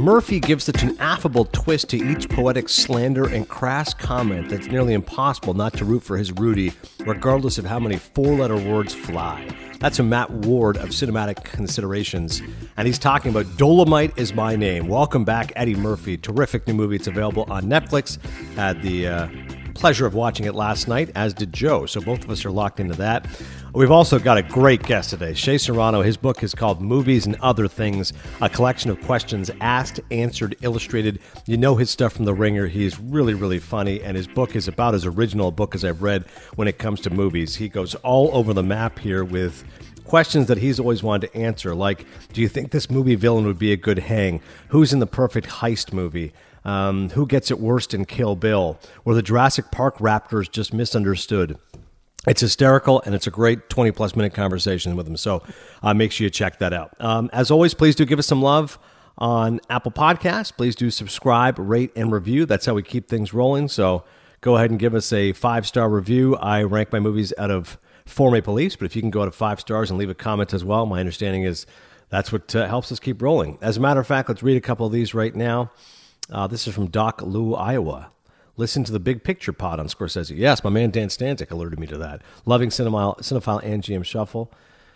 Murphy gives such an affable twist to each poetic slander and crass comment that it's nearly impossible not to root for his Rudy, regardless of how many four-letter words fly. That's a Matt Ward of Cinematic Considerations, and he's talking about Dolomite Is My Name. Welcome back, Eddie Murphy. Terrific new movie. It's available on Netflix. Had the pleasure of watching it last night, as did Joe, so both of us are locked into that. We've also got a great guest today, Shea Serrano. His book is called Movies and Other Things, a collection of questions asked, answered, illustrated. You know his stuff from The Ringer. He's really, really funny, and his book is about as original a book as I've read when it comes to movies. He goes all over the map here with questions that he's always wanted to answer, like, do you think this movie villain would be a good hang? Who's in the perfect heist movie? Who gets it worst in Kill Bill? Were the Jurassic Park raptors just misunderstood? It's hysterical, and it's a great 20-plus minute conversation with him, so make sure you check that out. As always, please do give us some love on Apple Podcasts. Please do subscribe, rate, and review. That's how we keep things rolling, so go ahead and give us a 5-star review. I rank my movies out of 4 Maple Leafs, but if you can go out of 5 stars and leave a comment as well, my understanding is that's what helps us keep rolling. As a matter of fact, let's read a couple of these right now. This is from Doc Lou, Iowa. Listen to the Big Picture pod on Scorsese. Yes, my man Dan Stanzik alerted me to that. Loving Cinephile and GM Shuffle.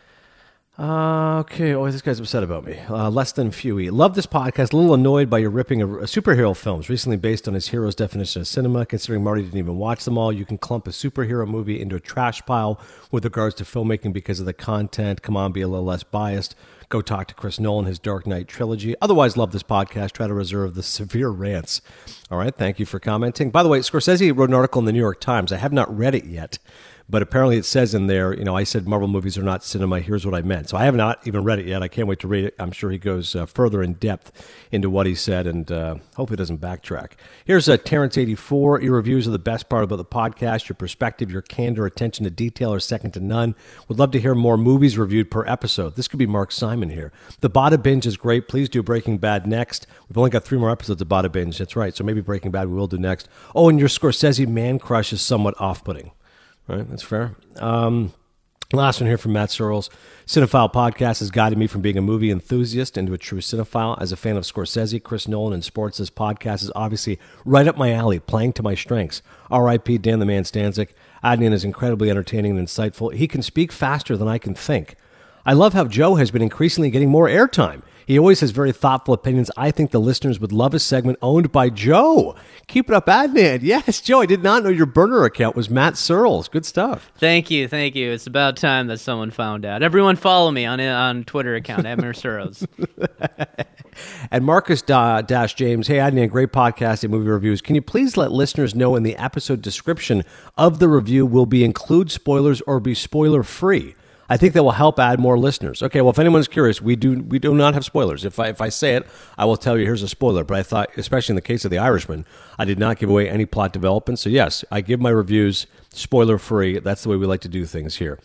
Okay, this guy's upset about me. Less Than Fewy. Love this podcast. A little annoyed by your ripping of superhero films, recently based on his hero's definition of cinema. Considering Marty didn't even watch them all, you can clump a superhero movie into a trash pile with regards to filmmaking because of the content. Come on, be a little less biased. Go talk to Chris Nolan, his Dark Knight trilogy. Otherwise, love this podcast. Try to reserve the severe rants. All right, thank you for commenting. By the way, Scorsese wrote an article in the New York Times. I have not read it yet, but apparently it says in there, I said Marvel movies are not cinema. Here's what I meant. So I have not even read it yet. I can't wait to read it. I'm sure he goes further in depth into what he said, and hopefully doesn't backtrack. Here's Terrence84. Your reviews are the best part about the podcast. Your perspective, your candor, attention to detail are second to none. Would love to hear more movies reviewed per episode. This could be Mark Simon here. The Bada Binge is great. Please do Breaking Bad next. We've only got 3 more episodes of Bada Binge. That's right. So maybe Breaking Bad we will do next. Oh, and your Scorsese man crush is somewhat off-putting. Right, that's fair. Last one here from Matt Searles. Cinephile Podcast has guided me from being a movie enthusiast into a true cinephile. As a fan of Scorsese, Chris Nolan, and sports, this podcast is obviously right up my alley, playing to my strengths. R.I.P. Dan the Man Stanzik. Adnan is incredibly entertaining and insightful. He can speak faster than I can think. I love how Joe has been increasingly getting more airtime. He always has very thoughtful opinions. I think the listeners would love a segment owned by Joe. Keep it up, Adnan. Yes, Joe, I did not know your burner account was Matt Searles. Good stuff. Thank you. It's about time that someone found out. Everyone follow me on Twitter account, Admiral Searles. And Marcus James, hey, Adnan, great podcast and movie reviews. Can you please let listeners know in the episode description of the review will be include spoilers or be spoiler-free? I think that will help add more listeners. Okay, well, if anyone's curious, we do not have spoilers. If I say it, I will tell you here's a spoiler. But I thought, especially in the case of The Irishman, I did not give away any plot development. So yes, I give my reviews spoiler-free. That's the way we like to do things here.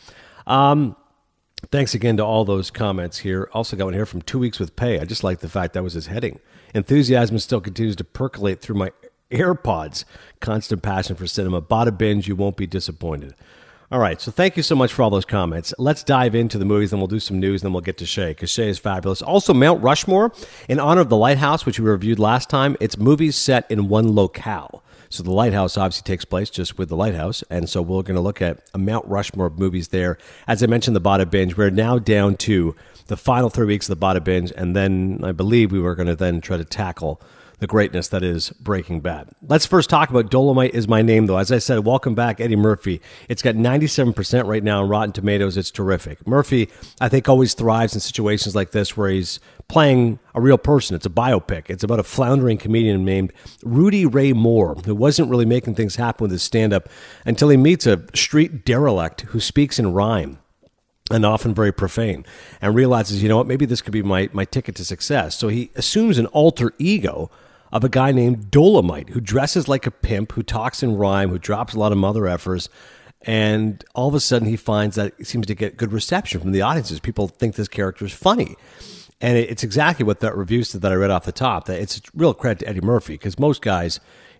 Thanks again to all those comments here. Also got one here from 2 Weeks with Pay. I just like the fact that was his heading. Enthusiasm still continues to percolate through my AirPods. Constant passion for cinema. Bada Binge, you won't be disappointed. All right, so thank you so much for all those comments. Let's dive into the movies, then we'll do some news, and then we'll get to Shea, because Shea is fabulous. Also, Mount Rushmore, in honor of The Lighthouse, which we reviewed last time, it's movies set in one locale. So The Lighthouse obviously takes place just with The Lighthouse, and so we're going to look at a Mount Rushmore of movies there. As I mentioned, the Bada Binge, we're now down to the final 3 weeks of the Bada Binge, and then I believe we were going to then try to tackle the greatness that is Breaking Bad. Let's first talk about Dolomite Is My Name, though. As I said, welcome back, Eddie Murphy. It's got 97% right now on Rotten Tomatoes. It's terrific. Murphy, I think, always thrives in situations like this where he's playing a real person. It's a biopic. It's about a floundering comedian named Rudy Ray Moore, who wasn't really making things happen with his stand-up until he meets a street derelict who speaks in rhyme, and often very profane, and realizes, you know what, maybe this could be my ticket to success. So he assumes an alter ego of a guy named Dolomite, who dresses like a pimp, who talks in rhyme, who drops a lot of mother effers, and all of a sudden he finds that he seems to get good reception from the audiences. People think this character is funny. And it's exactly what that review said that I read off the top, that it's a real credit to Eddie Murphy, because most guys,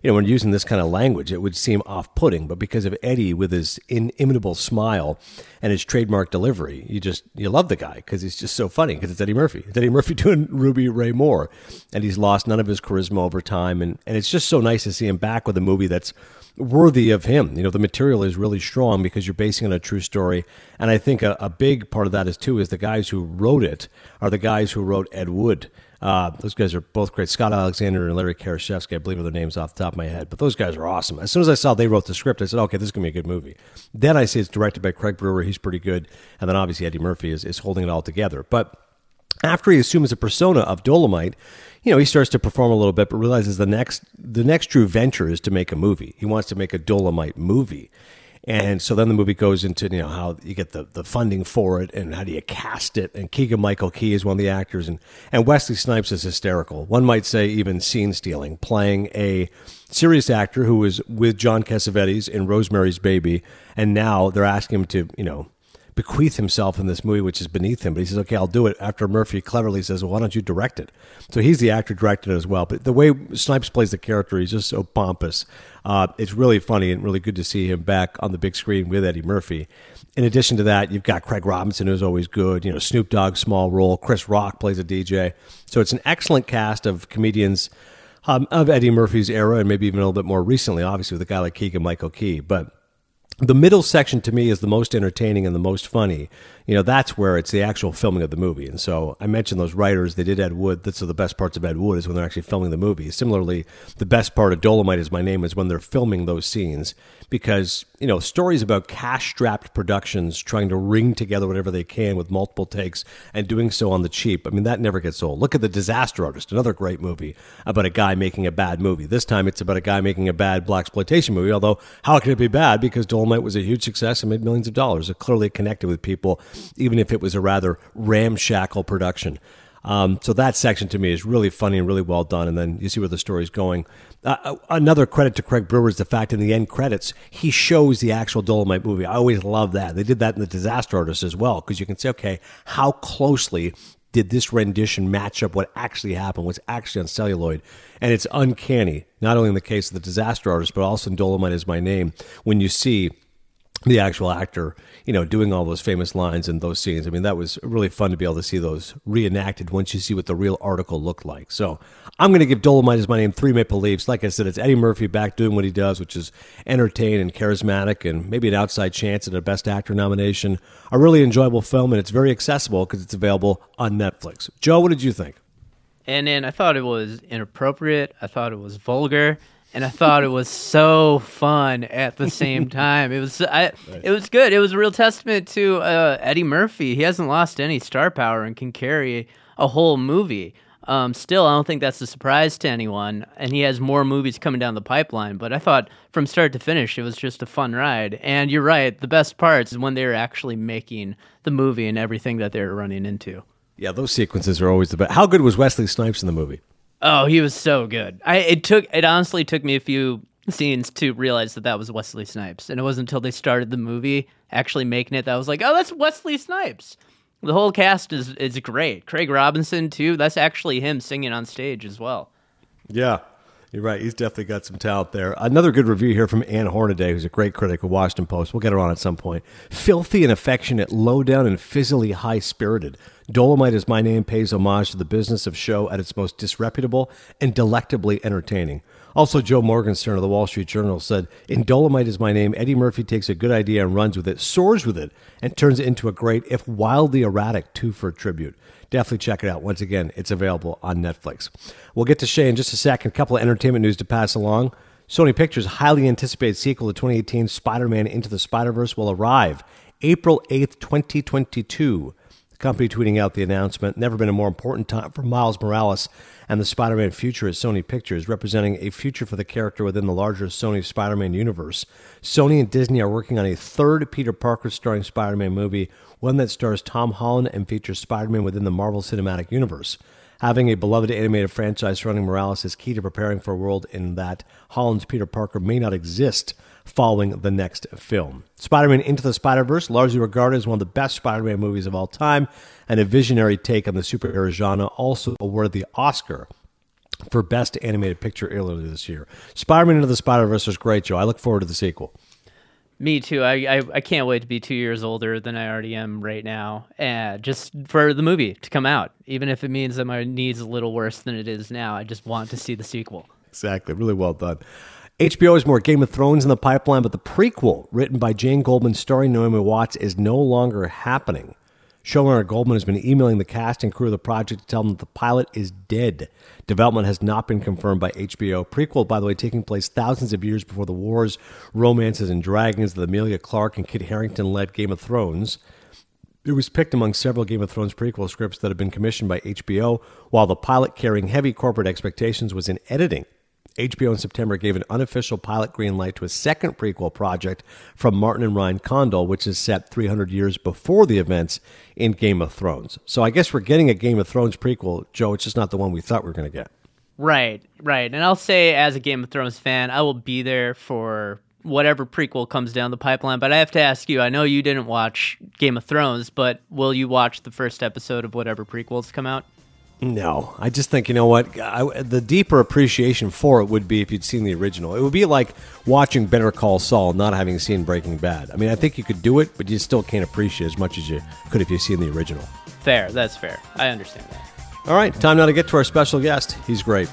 when using this kind of language, it would seem off-putting, but because of Eddie with his inimitable smile and his trademark delivery, you love the guy because he's just so funny because it's Eddie Murphy. It's Eddie Murphy doing Ruby Ray Moore, and he's lost none of his charisma over time, and it's just so nice to see him back with a movie that's worthy of him. The material is really strong because you're basing it on a true story, and I think a big part of that is the guys who wrote it are the guys who wrote Ed Wood. Those guys are both great. Scott Alexander and Larry Karaszewski, I believe are their names off the top of my head. But those guys are awesome. As soon as I saw they wrote the script, I said, okay, this is going to be a good movie. Then I see it's directed by Craig Brewer. He's pretty good. And then obviously Eddie Murphy is holding it all together. But after he assumes the persona of Dolomite, he starts to perform a little bit, but realizes the next true venture is to make a movie. He wants to make a Dolomite movie. And so then the movie goes into how you get the funding for it and how do you cast it. And Keegan-Michael Key is one of the actors. And Wesley Snipes is hysterical. One might say even scene stealing, playing a serious actor who was with John Cassavetes in Rosemary's Baby. And now they're asking him to, bequeath himself in this movie, which is beneath him. But he says, okay, I'll do it. After Murphy cleverly says, well, why don't you direct it? So he's the actor directed it as well. But the way Snipes plays the character, he's just so pompous. It's really funny and really good to see him back on the big screen with Eddie Murphy. In addition to that, you've got Craig Robinson, who's always good. Snoop Dogg, small role. Chris Rock plays a DJ. So it's an excellent cast of comedians of Eddie Murphy's era, and maybe even a little bit more recently, obviously, with a guy like Keegan-Michael Key. But the middle section to me is the most entertaining and the most funny. That's where it's the actual filming of the movie. And so I mentioned those writers. They did Ed Wood. That's the best parts of Ed Wood is when they're actually filming the movie. Similarly, the best part of Dolomite Is My Name is when they're filming those scenes because, stories about cash-strapped productions trying to wring together whatever they can with multiple takes and doing so on the cheap. I mean, that never gets old. Look at The Disaster Artist, another great movie about a guy making a bad movie. This time it's about a guy making a bad blaxploitation movie, although how can it be bad? Because Dolomite was a huge success and made millions of dollars. It clearly connected with people, even if it was a rather ramshackle production. So that section to me is really funny and really well done, and then you see where the story's going. Another credit to Craig Brewer is the fact in the end credits, he shows the actual Dolomite movie. I always love that. They did that in The Disaster Artist as well, because you can say, okay, how closely did this rendition match up what actually happened, what's actually on celluloid? And it's uncanny, not only in the case of The Disaster Artist, but also in Dolomite Is My Name, when you see the actual actor, doing all those famous lines in those scenes. I mean, that was really fun to be able to see those reenacted once you see what the real article looked like. So I'm going to give Dolomite Is My Name 3 Maple Leafs. Like I said, it's Eddie Murphy back doing what he does, which is entertain and charismatic and maybe an outside chance at a Best Actor nomination. A really enjoyable film, and it's very accessible because it's available on Netflix. Joe, what did you think? And then I thought it was inappropriate. I thought it was vulgar. And I thought it was so fun at the same time. It was good. It was a real testament to Eddie Murphy. He hasn't lost any star power and can carry a whole movie. Still, I don't think that's a surprise to anyone. And he has more movies coming down the pipeline. But I thought from start to finish, it was just a fun ride. And you're right. The best parts is when they're actually making the movie and everything that they're running into. Yeah, those sequences are always the best. How good was Wesley Snipes in the movie? Oh, he was so good. It honestly took me a few scenes to realize that was Wesley Snipes, and it wasn't until they started the movie actually making it that I was like, oh, that's Wesley Snipes. The whole cast is great. Craig Robinson too. That's actually him singing on stage as well. Yeah, you're right. He's definitely got some talent there. Another good review here from Ann Hornaday, who's a great critic of Washington Post. We'll get her on at some point. Filthy and affectionate, low down and fizzily high spirited. Dolomite Is My Name pays homage to the business of show at its most disreputable and delectably entertaining. Also, Joe Morgenstern of the Wall Street Journal said, in Dolomite Is My Name, Eddie Murphy takes a good idea and runs with it, soars with it, and turns it into a great, if wildly erratic, two-for tribute. Definitely check it out. Once again, it's available on Netflix. We'll get to Shay in just a second. A couple of entertainment news to pass along. Sony Pictures' highly anticipated sequel to 2018 Spider-Man Into the Spider-Verse will arrive April 8th, 2022. Company tweeting out the announcement. Never been a more important time for Miles Morales and the Spider-Man future at Sony Pictures, representing a future for the character within the larger Sony Spider-Man universe. Sony and Disney are working on a third Peter Parker starring Spider-Man movie, one that stars Tom Holland and features Spider-Man within the Marvel Cinematic Universe. Having a beloved animated franchise surrounding Morales is key to preparing for a world in that Holland's Peter Parker may not exist following the next film. Spider-Man Into the Spider-Verse, largely regarded as one of the best Spider-Man movies of all time, and a visionary take on the superhero genre, also awarded the Oscar for Best Animated Picture earlier this year. Spider-Man Into the Spider-Verse was great, Joe. I look forward to the sequel. Me too. I can't wait to be 2 years older than I already am right now, and just for the movie to come out, even if it means that my knee's a little worse than it is now. I just want to see the sequel. Exactly. Really well done. HBO has more Game of Thrones in the pipeline, but the prequel, written by Jane Goldman starring Naomi Watts, is no longer happening. Showrunner Goldman has been emailing the cast and crew of the project to tell them that the pilot is dead. Development has not been confirmed by HBO. Prequel, by the way, taking place thousands of years before the wars, romances, and dragons that Amelia Clarke and Kit Harington led Game of Thrones. It was picked among several Game of Thrones prequel scripts that have been commissioned by HBO, while the pilot carrying heavy corporate expectations was in editing. HBO in September gave an unofficial pilot green light to a second prequel project from Martin and Ryan Condal, which is set 300 years before the events in Game of Thrones. So I guess we're getting a Game of Thrones prequel, Joe. It's just not the one we thought we were going to get. Right. And I'll say, as a Game of Thrones fan, I will be there for whatever prequel comes down the pipeline. But I have to ask you, I know you didn't watch Game of Thrones, but will you watch the first episode of whatever prequels come out? No, I just think, you know what, the deeper appreciation for it would be if you'd seen the original. It would be like watching Better Call Saul, not having seen Breaking Bad. I mean, I think you could do it, but you still can't appreciate as much as you could if you'd seen the original. Fair, that's fair. I understand that. All right, time now to get to our special guest. He's great.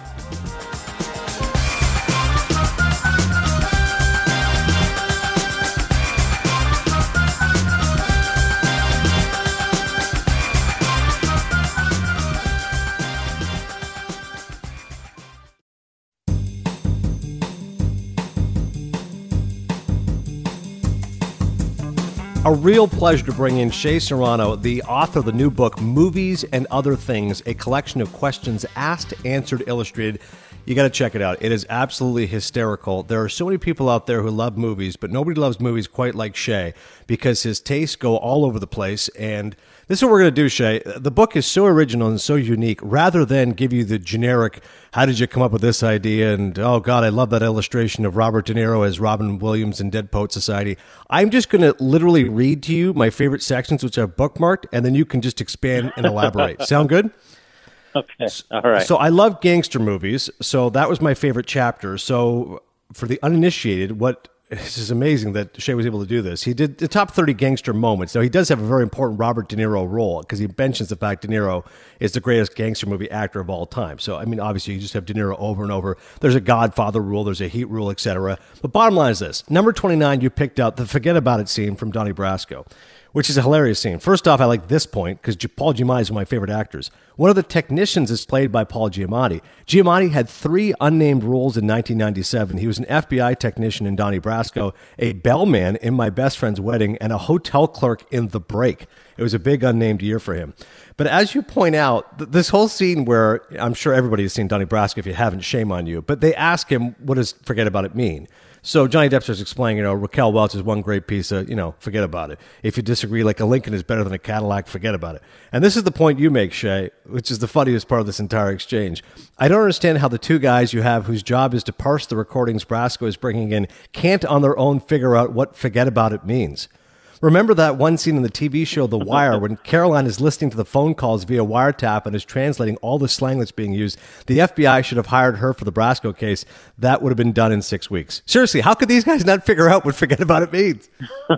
A real pleasure to bring in Shea Serrano, the author of the new book, Movies and Other Things, a collection of questions asked, answered, illustrated. You got to check it out. It is absolutely hysterical. There are so many people out there who love movies, but nobody loves movies quite like Shea because his tastes go all over the place. And this is what we're going to do, Shea. The book is so original and so unique. Rather than give you the generic, how did you come up with this idea? And, oh, God, I love that illustration of Robert De Niro as Robin Williams in Dead Poet Society. I'm just going to literally read to you my favorite sections, which I've bookmarked, and then you can just expand and elaborate. Sound good? Okay. All right. So I love gangster movies. So that was my favorite chapter. So for the uninitiated, this is amazing that Shea was able to do this. He did the top 30 gangster moments. Now, he does have a very important Robert De Niro role because he mentions the fact De Niro is the greatest gangster movie actor of all time. So, I mean, obviously, you just have De Niro over and over. There's a Godfather rule, there's a Heat rule, etc. But bottom line is this. Number 29, you picked out the Forget About It scene from Donnie Brasco, which is a hilarious scene. First off, I like this point because Paul Giamatti is one of my favorite actors. One of the technicians is played by Paul Giamatti. Giamatti had 3 unnamed roles in 1997. He was an FBI technician in Donnie Brasco, a bellman in My Best Friend's Wedding, and a hotel clerk in The Break. It was a big unnamed year for him. But as you point out, this whole scene where I'm sure everybody has seen Donnie Brasco. If you haven't, shame on you. But they ask him, what does Forget About It mean? So Johnny Depp starts explaining, Raquel Welch is one great piece of, forget about it. If you disagree, like a Lincoln is better than a Cadillac, forget about it. And this is the point you make, Shea, which is the funniest part of this entire exchange. I don't understand how the two guys you have whose job is to parse the recordings Brasco is bringing in can't on their own figure out what forget about it means. Remember that one scene in the TV show The Wire when Caroline is listening to the phone calls via wiretap and is translating all the slang that's being used? The FBI should have hired her for the Brasco case. That would have been done in 6 weeks. Seriously, how could these guys not figure out what forget about it means?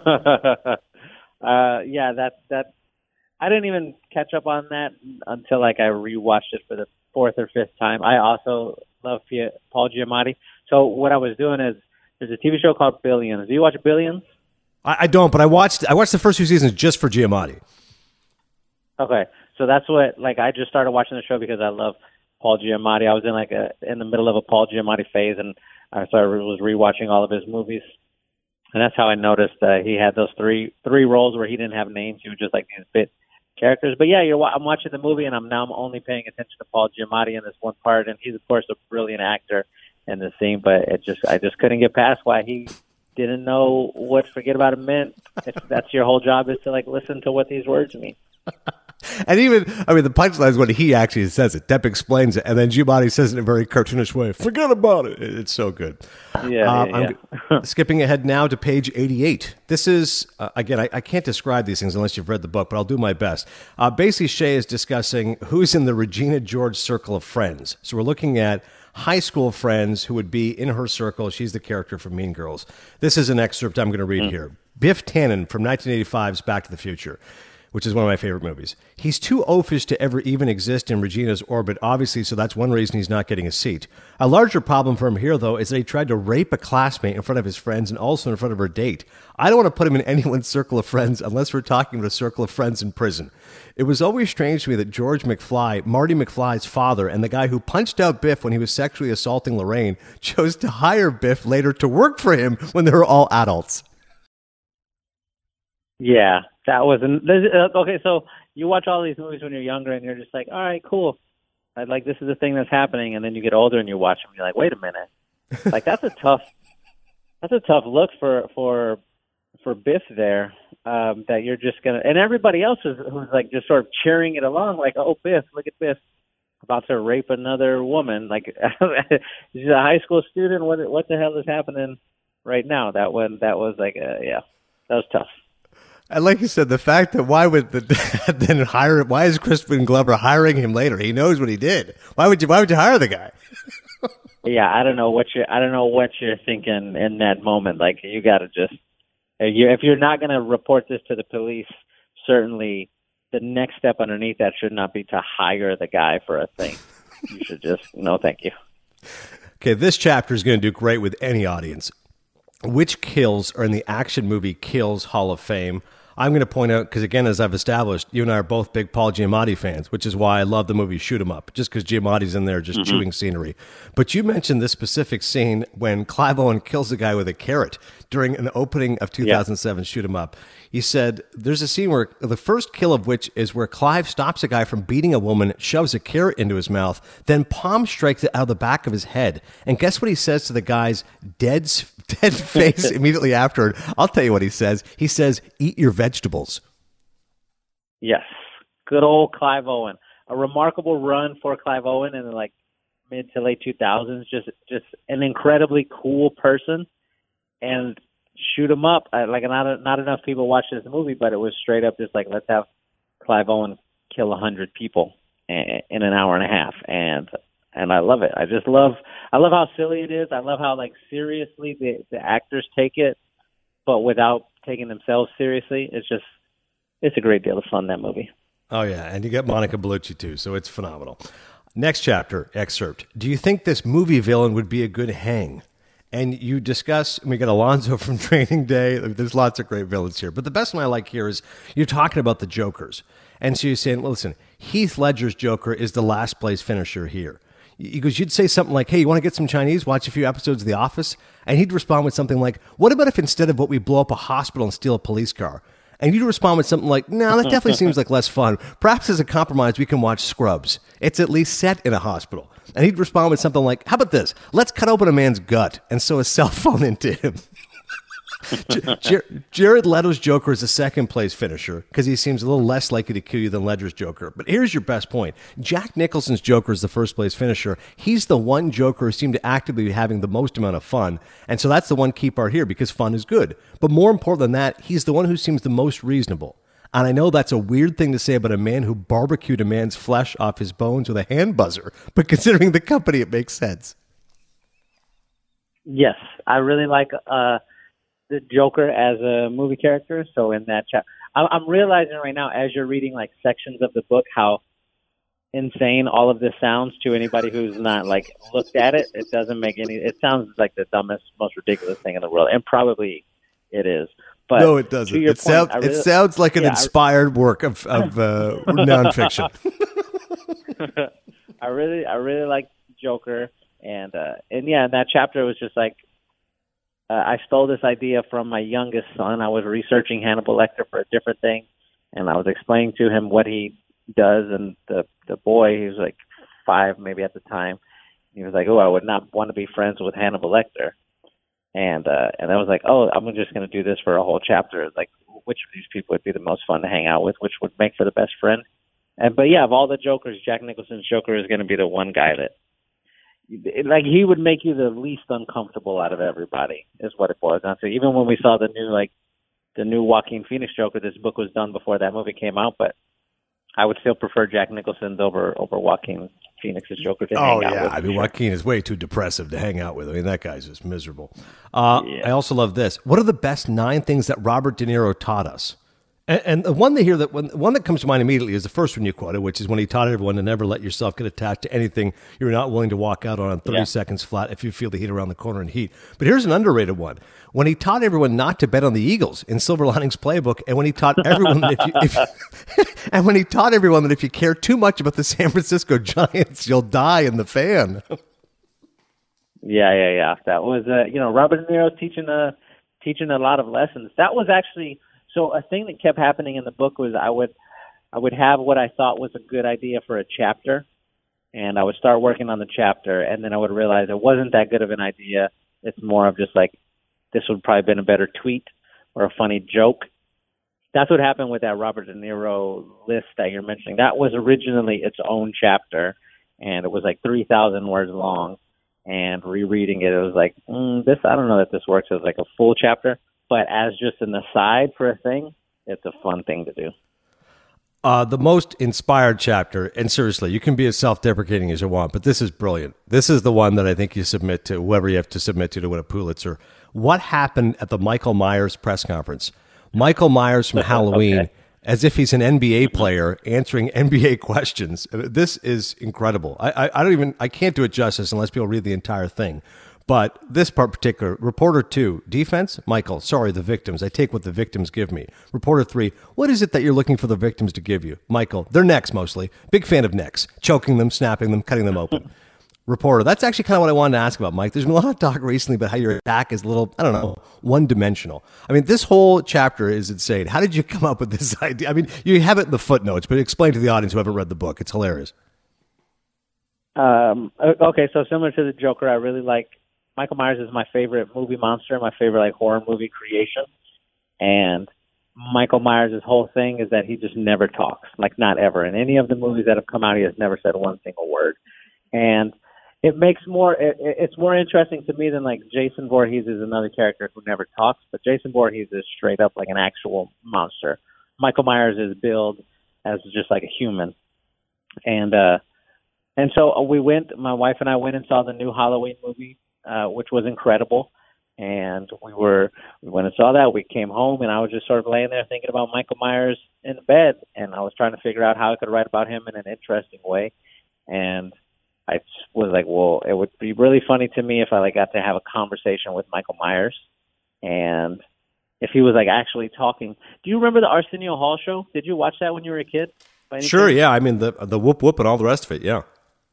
Yeah, that I didn't even catch up on that until I rewatched it for the 4th or 5th time. I also love Paul Giamatti. So what I was doing is there's a TV show called Billions. Do you watch Billions? I don't, but I watched the first 2 seasons just for Giamatti. Okay, so that's what I just started watching the show because I love Paul Giamatti. I was in the middle of a Paul Giamatti phase, and so I was rewatching all of his movies, and that's how I noticed he had those three roles where he didn't have names. He was just like these bit characters. But yeah, I'm watching the movie, and I'm only paying attention to Paul Giamatti in this one part, and he's of course a brilliant actor in the scene. But I just couldn't get past why he didn't know what forget about it meant. If that's your whole job is to listen to what these words mean. And even, I mean, the punchline is when he actually says it. Depp explains it, and then Giamatti says it in a very cartoonish way. Forget about it. It's so good. Yeah. I'm skipping ahead now to page 88. This is, again, I can't describe these things unless you've read the book, but I'll do my best. Basically, Shay is discussing who's in the Regina George circle of friends. So we're looking at high school friends who would be in her circle. She's the character from Mean Girls. This is an excerpt I'm going to read here. Biff Tannen from 1985's Back to the Future, which is one of my favorite movies. He's too oafish to ever even exist in Regina's orbit, obviously, so that's one reason he's not getting a seat. A larger problem for him here, though, is that he tried to rape a classmate in front of his friends and also in front of her date. I don't want to put him in anyone's circle of friends unless we're talking about a circle of friends in prison. It was always strange to me that George McFly, Marty McFly's father, and the guy who punched out Biff when he was sexually assaulting Lorraine, chose to hire Biff later to work for him when they were all adults. Yeah, that was okay. So you watch all these movies when you're younger, and you're just like, all right, cool. Like this is the thing that's happening, and then you get older and you watch them, and you're like, wait a minute, like that's a tough look for Biff there. That you're just gonna, and everybody else who's like just sort of cheering it along, like, oh, Biff, look at Biff, about to rape another woman. Like she's a high school student. What the hell is happening right now? That was like, yeah, that was tough. And like you said, the fact that why would the dad then hire him? Why is Crispin Glover hiring him later? He knows what he did. Why would you hire the guy? Yeah, I don't know what you're thinking in that moment. Like you got to just if you're not going to report this to the police, certainly the next step underneath that should not be to hire the guy for a thing. You should just no, thank you. Okay, this chapter is going to do great with any audience. Which kills are in the action movie Kills Hall of Fame? I'm going to point out, because again, as I've established, you and I are both big Paul Giamatti fans, which is why I love the movie Shoot 'Em Up, just because Giamatti's in there just chewing scenery. But you mentioned this specific scene when Clive Owen kills a guy with a carrot during an opening of 2007 Shoot 'Em Up. He said there's a scene where the first kill of which is where Clive stops a guy from beating a woman, shoves a carrot into his mouth, then palm strikes it out of the back of his head. And guess what he says to the guy's dead face immediately after? I'll tell you what he says. He says, "Eat your vegetables." Yes. Good old Clive Owen. A remarkable run for Clive Owen in the like mid to late 2000s. Just an incredibly cool person. And Shoot 'Em Up. Like not enough people watch this movie, but it was straight up just like, let's have Clive Owen kill 100 people in an hour and a half. And I love it. I love how silly it is. I love how like seriously the actors take it, but without taking themselves seriously. It's a great deal of fun, that movie. Oh yeah, and you get Monica Bellucci too, so it's phenomenal. Next chapter excerpt. Do you think this movie villain would be a good hang? And you discuss, and we got Alonzo from Training Day. There's lots of great villains here. But the best one I like here is you're talking about the Jokers. And so you're saying, well, listen, Heath Ledger's Joker is the last place finisher here. Because you'd say something like, hey, you want to get some Chinese? Watch a few episodes of The Office? And he'd respond with something like, what about if instead of what we blow up a hospital and steal a police car? And you'd respond with something like, no, that definitely seems like less fun. Perhaps as a compromise, we can watch Scrubs. It's at least set in a hospital. And he'd respond with something like, how about this? Let's cut open a man's gut and sew a cell phone into him. Jared Leto's Joker is a second place finisher because he seems a little less likely to kill you than Ledger's Joker. But here's your best point. Jack Nicholson's Joker is the first place finisher. He's the one Joker who seemed to actively be having the most amount of fun. And so that's the one key part here because fun is good. But more important than that, he's the one who seems the most reasonable. And I know that's a weird thing to say about a man who barbecued a man's flesh off his bones with a hand buzzer. But considering the company, it makes sense. Yes, I really like the Joker as a movie character. So in that chapter, I'm realizing right now as you're reading like sections of the book how insane all of this sounds to anybody who's not like looked at it. It doesn't make any. It sounds like the dumbest, most ridiculous thing in the world, and probably it is. But no, it doesn't. It sounds like an inspired work of nonfiction. I really like Joker, and yeah, in that chapter it was just like. I stole this idea from my youngest son. I was researching Hannibal Lecter for a different thing, and I was explaining to him what he does. And the boy, he was like 5 maybe at the time, he was like, "Oh, I would not want to be friends with Hannibal Lecter." And I was like, "Oh, I'm just going to do this for a whole chapter. Like, which of these people would be the most fun to hang out with? Which would make for the best friend?" But yeah, of all the Jokers, Jack Nicholson's Joker is going to be the one guy that, like, he would make you the least uncomfortable out of everybody, is what it boils down to. Even when we saw the new Joaquin Phoenix Joker, this book was done before that movie came out, but I would still prefer Jack Nicholson's over Joaquin Phoenix's Joker to hang out with. I mean, Joaquin is way too depressive to hang out with. I mean, that guy's just miserable. I also love this. What are the best 9 things that Robert De Niro taught us? And the one that comes to mind immediately is the first one you quoted, which is when he taught everyone to never let yourself get attached to anything you're not willing to walk out on 30 seconds flat if you feel the heat around the corner in heat. But here's an underrated one. When he taught everyone not to bet on the Eagles in Silver Linings Playbook, and when he taught everyone that if you care too much about the San Francisco Giants, you'll die in the fan. Yeah. That was Robert De Niro teaching a lot of lessons. That was actually. So a thing that kept happening in the book was I would have what I thought was a good idea for a chapter, and I would start working on the chapter, and then I would realize it wasn't that good of an idea. It's more of just like, this would probably been a better tweet or a funny joke. That's what happened with that Robert De Niro list that you're mentioning. That was originally its own chapter, and it was like 3,000 words long. And rereading it, it was like, I don't know that this works as like a full chapter. But as just an aside for a thing, it's a fun thing to do. The most inspired chapter, and seriously, you can be as self-deprecating as you want, but this is brilliant. This is the one that I think you submit to, whoever you have to submit to win a Pulitzer. What happened at the Michael Myers press conference? Michael Myers from Halloween, as if he's an NBA player answering NBA questions. This is incredible. I can't do it justice unless people read the entire thing. But this part particular, reporter 2, defense, Michael, sorry, the victims. I take what the victims give me. Reporter 3, what is it that you're looking for the victims to give you? Michael, their necks mostly. Big fan of necks. Choking them, snapping them, cutting them open. Reporter, that's actually kind of what I wanted to ask about, Mike. There's been a lot of talk recently about how your attack is a little, one-dimensional. I mean, this whole chapter is insane. How did you come up with this idea? I mean, you have it in the footnotes, but explain to the audience who haven't read the book. It's hilarious. Okay, so similar to the Joker, I really like Michael Myers is my favorite movie monster, my favorite like horror movie creation. And Michael Myers' whole thing is that he just never talks, like not ever. In any of the movies that have come out, he has never said one single word. And it makes it's more interesting to me than like Jason Voorhees is another character who never talks, but Jason Voorhees is straight up like an actual monster. Michael Myers is billed as just like a human. And so my wife and I went and saw the new Halloween movie, which was incredible. And we went and saw that. We came home, and I was just sort of laying there thinking about Michael Myers in bed, and I was trying to figure out how I could write about him in an interesting way. And I was like, well, it would be really funny to me if I like got to have a conversation with Michael Myers, and if he was like actually talking. Do you remember the Arsenio Hall show? Did you watch that when you were a kid? Sure, yeah. I mean the whoop whoop and all the rest of it, yeah.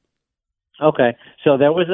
Okay, so there's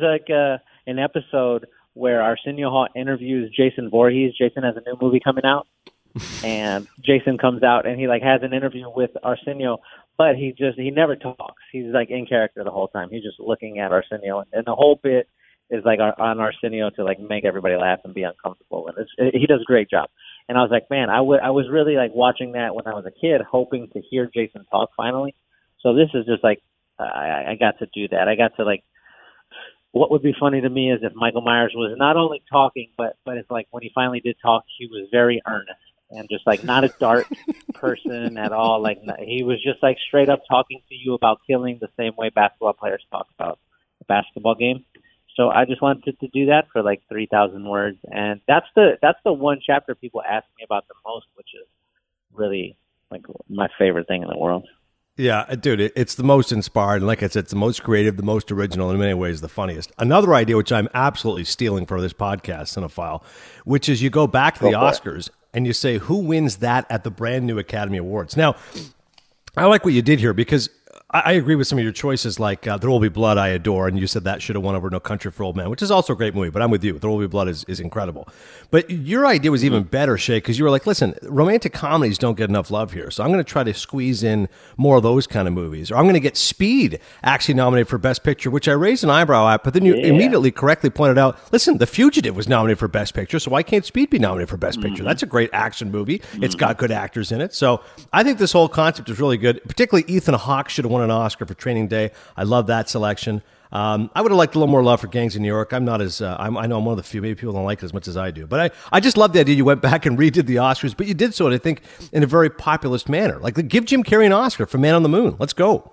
an episode where Arsenio Hall interviews Jason Voorhees. Jason has a new movie coming out, and Jason comes out and he like has an interview with Arsenio, but he never talks. He's like in character the whole time. He's just looking at Arsenio, and the whole bit is like on Arsenio to like make everybody laugh and be uncomfortable. And he does a great job. And I was like, man, I was really like watching that when I was a kid, hoping to hear Jason talk finally. So this is just like I got to do that. I got to like. What would be funny to me is if Michael Myers was not only talking, but it's like when he finally did talk, he was very earnest and just like not a dark person at all. Like he was just like straight up talking to you about killing the same way basketball players talk about a basketball game. So I just wanted to do that for like 3,000 words, and that's the one chapter people ask me about the most, which is really like my favorite thing in the world. Yeah, dude, it's the most inspired. And like I said, it's the most creative, the most original, in many ways, the funniest. Another idea, which I'm absolutely stealing for this podcast, Cinephile, which is you go back to the Oscars and you say, who wins that at the brand new Academy Awards? Now, I like what you did here because I agree with some of your choices, like There Will Be Blood, I adore, and you said that should have won over No Country for Old Men, which is also a great movie, but I'm with you. There Will Be Blood is incredible. But your idea was even better, Shay, because you were like, listen, romantic comedies don't get enough love here, so I'm going to try to squeeze in more of those kind of movies. Or I'm going to get Speed actually nominated for Best Picture, which I raised an eyebrow at, but then you immediately correctly pointed out, listen, The Fugitive was nominated for Best Picture, so why can't Speed be nominated for Best Picture? That's a great action movie. It's got good actors in it. So I think this whole concept is really good. Particularly Ethan Hawke should have won an Oscar for Training Day. I love that selection. I would have liked a little more love for Gangs of New York. I'm not as I know I'm one of the few. Maybe people don't like it as much as I do. But I just love the idea you went back and redid the Oscars. But you did so, I think, in a very populist manner. Like, give Jim Carrey an Oscar for Man on the Moon. Let's go.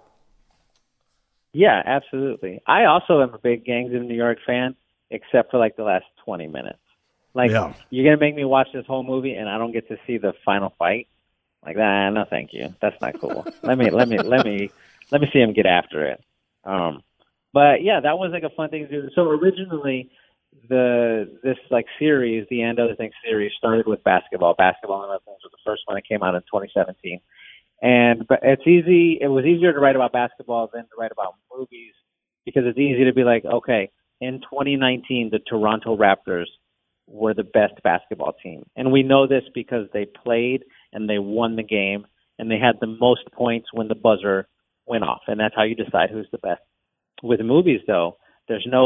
Yeah, absolutely. I also am a big Gangs of New York fan, except for like the last 20 minutes. Like, you're gonna make me watch this whole movie and I don't get to see the final fight. Like, no, thank you. That's not cool. let me see him get after it. But yeah, that was like a fun thing to do. So originally, this like series, the And Other Things series, started with basketball. Basketball and Other Things was the first one that came out in 2017. But it was easier to write about basketball than to write about movies, because it's easy to be like, okay, in 2019, the Toronto Raptors were the best basketball team. And we know this because they played and they won the game and they had the most points when the buzzer went off. And that's how you decide who's the best. With movies, though, there's no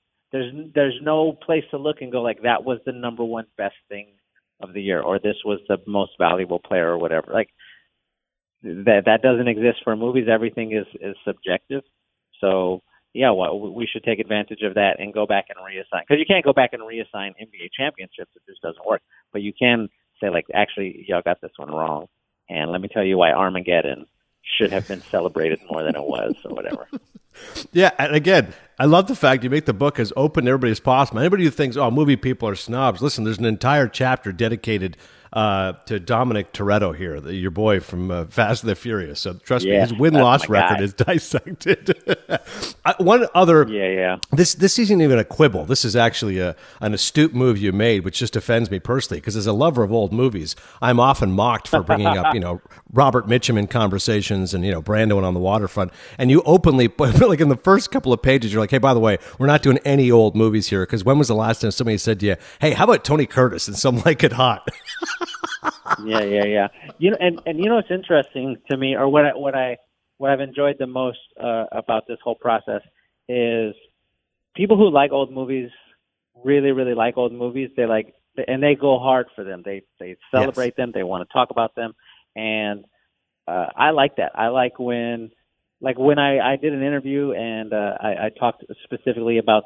place to look and go like, that was the number one best thing of the year, or this was the most valuable player, or whatever. Like, that doesn't exist for movies. Everything is subjective. So yeah, we should take advantage of that and go back and reassign, because you can't go back and reassign NBA championships. It just doesn't work. But you can say, like, actually, y'all got this one wrong, and let me tell you why Armageddon should have been celebrated more than it was, or whatever. Yeah, and again, I love the fact you make the book as open to everybody as possible. Anybody who thinks, movie people are snobs, listen, there's an entire chapter dedicated to Dominic Toretto here, your boy from Fast and the Furious. So trust me, his win-loss record is dissected. One other, This isn't even a quibble. This is actually an astute move you made, which just offends me personally, because as a lover of old movies, I'm often mocked for bringing up, Robert Mitchum in conversations and, Brando on the waterfront. And you openly, like in the first couple of pages, you're like, hey, by the way, we're not doing any old movies here, because when was the last time somebody said to you, hey, how about Tony Curtis and Some Like It Hot? Yeah. It's interesting to me, or what I've enjoyed the most about this whole process is people who like old movies really, really like old movies. And they go hard for them. They celebrate them. They want to talk about them, and I like that. I like when I did an interview and I talked specifically about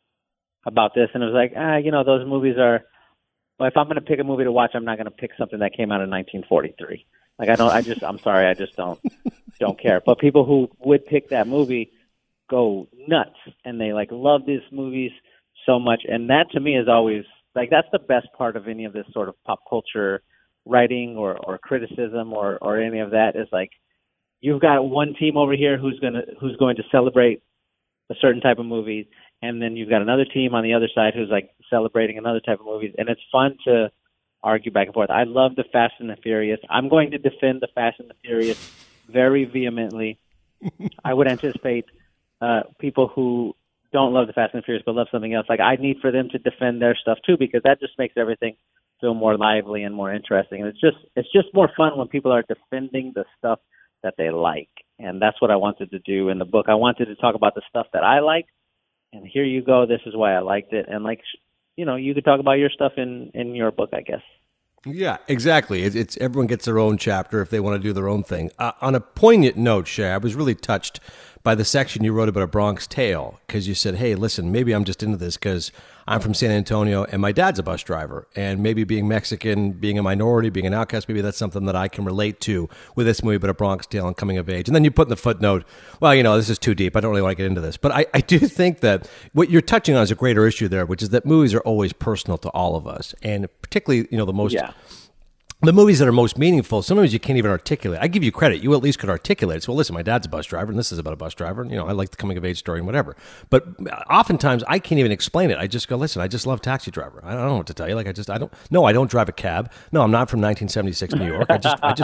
this, and it was like, those movies are. Well, if I'm going to pick a movie to watch, I'm not going to pick something that came out in 1943. I'm sorry, I just don't care. But people who would pick that movie go nuts, and they love these movies so much. And that to me is always that's the best part of any of this sort of pop culture writing or criticism or any of that, is you've got one team over here who's going to celebrate a certain type of movie, and then you've got another team on the other side who's celebrating another type of movies, and it's fun to argue back and forth. I love the Fast and the Furious. I'm going to defend the Fast and the Furious very vehemently. I would anticipate people who don't love the Fast and the Furious but love something else, I need for them to defend their stuff too, because that just makes everything feel more lively and more interesting. And it's just more fun when people are defending the stuff that they like. And that's what I wanted to do in the book. I wanted to talk about the stuff that I like, and here you go. This is why I liked it. And you could talk about your stuff in your book, I guess. Yeah, exactly. It's everyone gets their own chapter if they want to do their own thing. On a poignant note, Shay, I was really touched by the section you wrote about A Bronx Tale, because you said, hey, listen, maybe I'm just into this because I'm from San Antonio and my dad's a bus driver, and maybe being Mexican, being a minority, being an outcast, maybe that's something that I can relate to with this movie about A Bronx Tale and coming of age. And then you put in the footnote, well, this is too deep. I don't really want to get into this. But I do think that what you're touching on is a greater issue there, which is that movies are always personal to all of us. And particularly, the most... Yeah. The movies that are most meaningful, sometimes you can't even articulate. I give you credit. You at least could articulate it. So, listen, my dad's a bus driver, and this is about a bus driver. And, I like the coming-of-age story and whatever. But oftentimes, I can't even explain it. I just go, listen, I just love Taxi Driver. I don't know what to tell you. I don't drive a cab. No, I'm not from 1976 New York.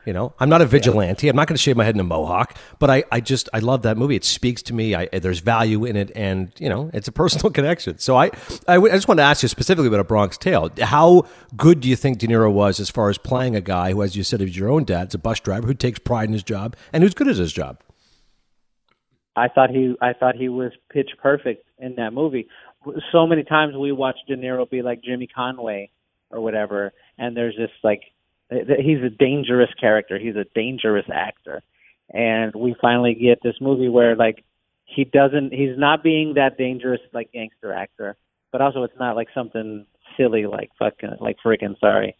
You know, I'm not a vigilante. I'm not going to shave my head in a mohawk, but I love that movie. It speaks to me. There's value in it, and you know, it's a personal connection. So I just want to ask you specifically about A Bronx Tale. How good do you think De Niro was as far as playing a guy who, as you said, is your own dad, is a bus driver who takes pride in his job and who's good at his job? I thought he was pitch perfect in that movie. So many times we watch De Niro be like Jimmy Conway or whatever, and there's this like, he's a dangerous character. He's a dangerous actor. And we finally get this movie where like he's not being that dangerous like gangster actor, but also it's not like something silly like freaking sorry.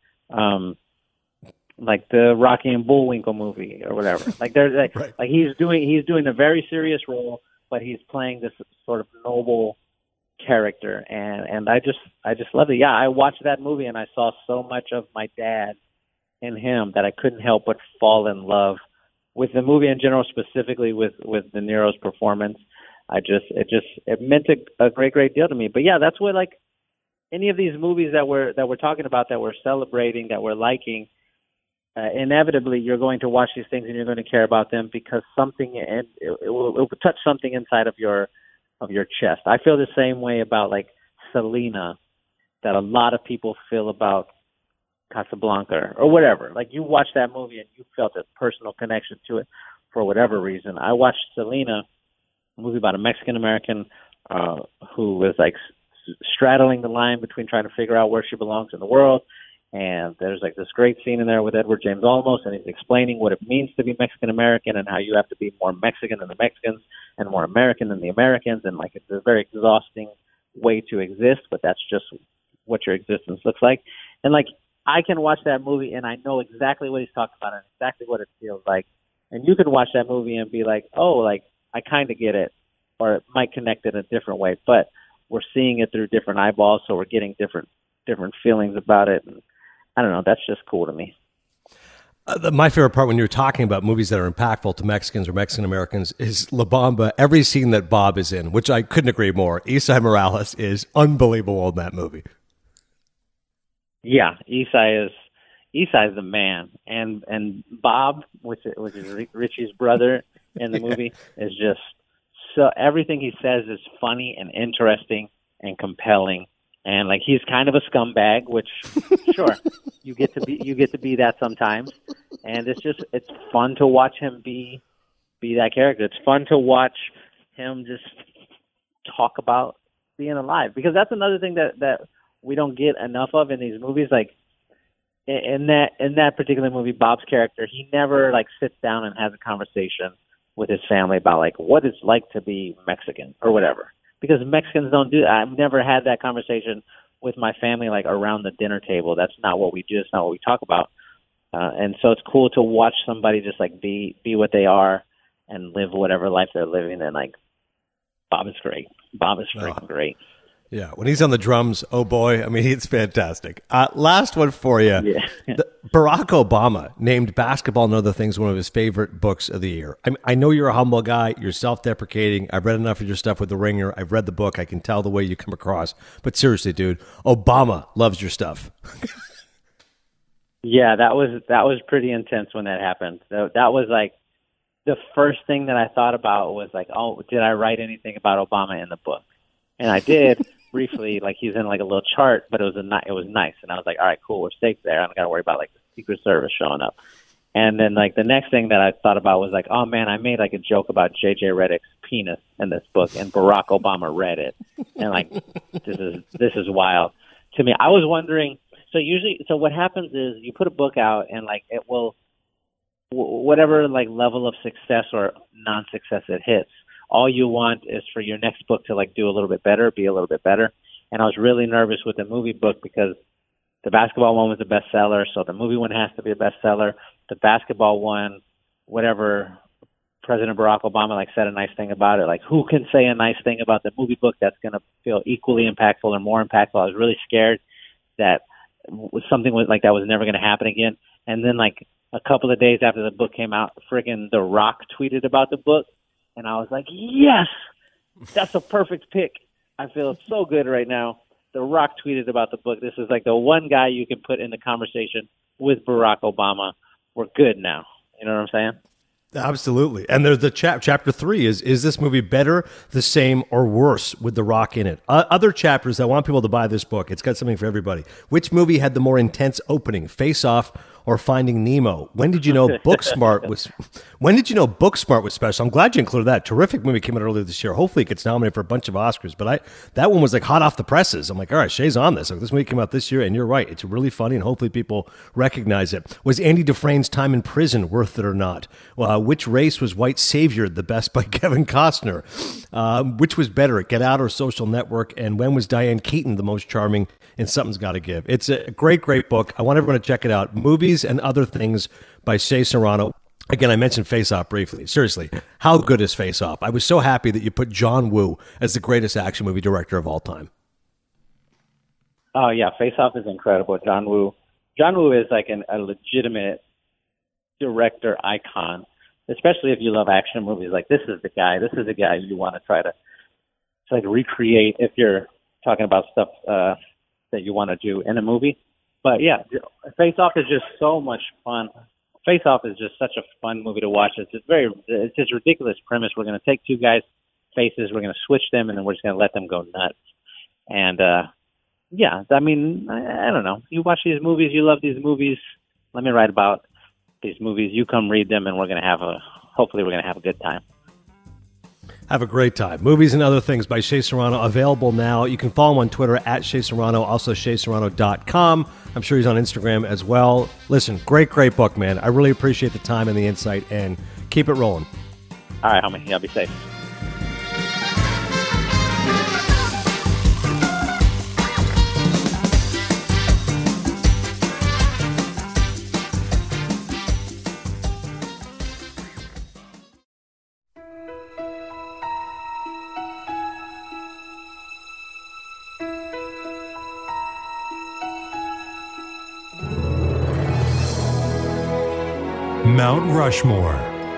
Like the Rocky and Bullwinkle movie or whatever. Like there's like, Right. like he's doing a very serious role, but he's playing this sort of noble character, and I just love it. Yeah, I watched that movie and I saw so much of my dad in him that I couldn't help but fall in love with the movie in general, specifically with De Niro's performance. It meant a great deal to me. But yeah, that's what like any of these movies that we're talking about, that we're celebrating, that we're liking. Inevitably, you're going to watch these things and you're going to care about them because something, and it will touch something inside of your chest. I feel the same way about like Selena that a lot of people feel about Casablanca or whatever. Like you watch that movie and you felt a personal connection to it for whatever reason. I watched Selena, a movie about a Mexican American who was like straddling the line between trying to figure out where she belongs in the world. And there's like this great scene in there with Edward James Olmos, and he's explaining what it means to be Mexican American and how you have to be more Mexican than the Mexicans and more American than the Americans. And like it's a very exhausting way to exist, but that's just what your existence looks like. And like I can watch that movie and I know exactly what he's talking about and exactly what it feels like. And you can watch that movie and be like, oh, like I kind of get it, or it might connect in a different way. But we're seeing it through different eyeballs, so we're getting different feelings about it. And I don't know. That's just cool to me. My favorite part when you're talking about movies that are impactful to Mexicans or Mexican Americans is La Bamba. Every scene that Bob is in, which I couldn't agree more. Isai Morales is unbelievable in that movie. Yeah, Isai is the man, and Bob, which is Richie's brother in the movie, is just so everything he says is funny and interesting and compelling. And like he's kind of a scumbag, which sure you get to be that sometimes. And it's fun to watch him be that character. It's fun to watch him just talk about being alive, because that's another thing that we don't get enough of in these movies. Like in that particular movie, Bob's character, he never like sits down and has a conversation with his family about like what it's like to be Mexican or whatever. Because Mexicans don't do that. I've never had that conversation with my family, like around the dinner table. That's not what we do. It's not what we talk about. And so it's cool to watch somebody just like be what they are and live whatever life they're living. And like, Bob is great. Bob is freaking great. Yeah, when he's on the drums, oh boy, I mean, it's fantastic. Last one for you. Yeah. Barack Obama named Basketball and Other Things one of his favorite books of the year. I know you're a humble guy. You're self-deprecating. I've read enough of your stuff with The Ringer. I've read the book. I can tell the way you come across. But seriously, dude, Obama loves your stuff. Yeah, that was pretty intense when that happened. That was like the first thing that I thought about was like, oh, did I write anything about Obama in the book? And I did. Briefly, like he's in like a little chart, but it was nice, and I was like, all right, cool, we're safe there. I don't got to worry about like the Secret Service showing up. And then like the next thing that I thought about was like, oh man, I made like a joke about JJ Redick's penis in this book, and Barack Obama read it, and like this is wild to me. I was wondering. So what happens is you put a book out, and like it will, whatever like level of success or non-success it hits. All you want is for your next book to like do a little bit better, be a little bit better. And I was really nervous with the movie book because the basketball one was a bestseller, so the movie one has to be a bestseller. The basketball one, whatever President Barack Obama like said a nice thing about it. Like who can say a nice thing about the movie book that's going to feel equally impactful or more impactful? I was really scared that something was like that was never going to happen again. And then like a couple of days after the book came out, friggin' The Rock tweeted about the book. And I was like, yes, that's a perfect pick. I feel so good right now. The Rock tweeted about the book. This is like the one guy you can put in the conversation with Barack Obama. we're good now. You know what I'm saying? Absolutely. And there's the chapter 3 is this movie better, the same, or worse with The Rock in it? Other chapters, I want people to buy this book. It's got something for everybody. Which movie had the more intense opening, Face Off or Finding Nemo? When did you know Booksmart was special? I'm glad you included that. Terrific movie, came out earlier this year. Hopefully it gets nominated for a bunch of Oscars. But that one was like hot off the presses. I'm like, all right, Shay's on this. Like, this movie came out this year, and you're right. It's really funny, and hopefully people recognize it. Was Andy Dufresne's time in prison worth it or not? Which race was white savior the best by Kevin Costner? Which was better, Get Out or Social Network? And when was Diane Keaton the most charming in Something's Gotta Give? It's a great, great book. I want everyone to check it out. Movies and Other Things by Shea Serrano. Again, I mentioned Face Off briefly. Seriously, how good is Face Off? I was so happy that you put John Woo as the greatest action movie director of all time. Oh, yeah, Face Off is incredible. John Woo is like a legitimate director icon, especially if you love action movies. Like, this is the guy you want to try to recreate if you're talking about stuff that you want to do in a movie. But yeah, Face Off is just so much fun. Face Off is just such a fun movie to watch. It's just ridiculous premise. We're going to take two guys' faces, we're going to switch them, and then we're just going to let them go nuts. And yeah, I mean, I don't know. You watch these movies, you love these movies. Let me write about these movies. You come read them, and hopefully we're going to have a good time. Have a great time. Movies and Other Things by Shea Serrano, available now. You can follow him on Twitter at Shea Serrano, also SheaSerrano.com. I'm sure he's on Instagram as well. Listen, great, great book, man. I really appreciate the time and the insight, and keep it rolling. All right, homie. Y'all be safe. Mount Rushmore.